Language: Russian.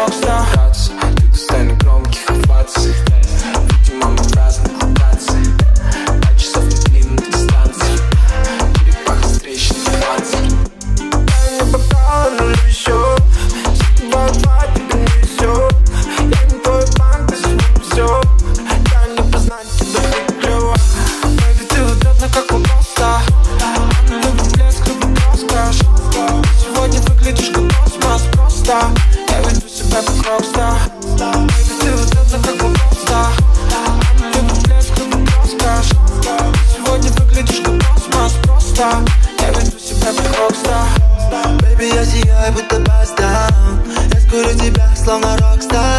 рокстар. Ты достойна громких оваций. Видимо, мы в разных локациях. 5 часов метли на дистанции. Черепаха встречи на 20. Я не попала, но еще. Два, тебе не везет. Я не твой фантазия, не все. Я не познать тебя не клево. Baby, ты удобна, как у поста. Она любит блеск, любит роскошь. Сегодня выглядишь как космос просто. Я веду себя как рокстар. Baby, ты удобна, как у поста. Она любит блеск, любит роскошь. Сегодня выглядишь как космос просто. Я веду себя как рокстар. Baby, я сияю, будто bust down. Я скурю тебя, словно рокстар.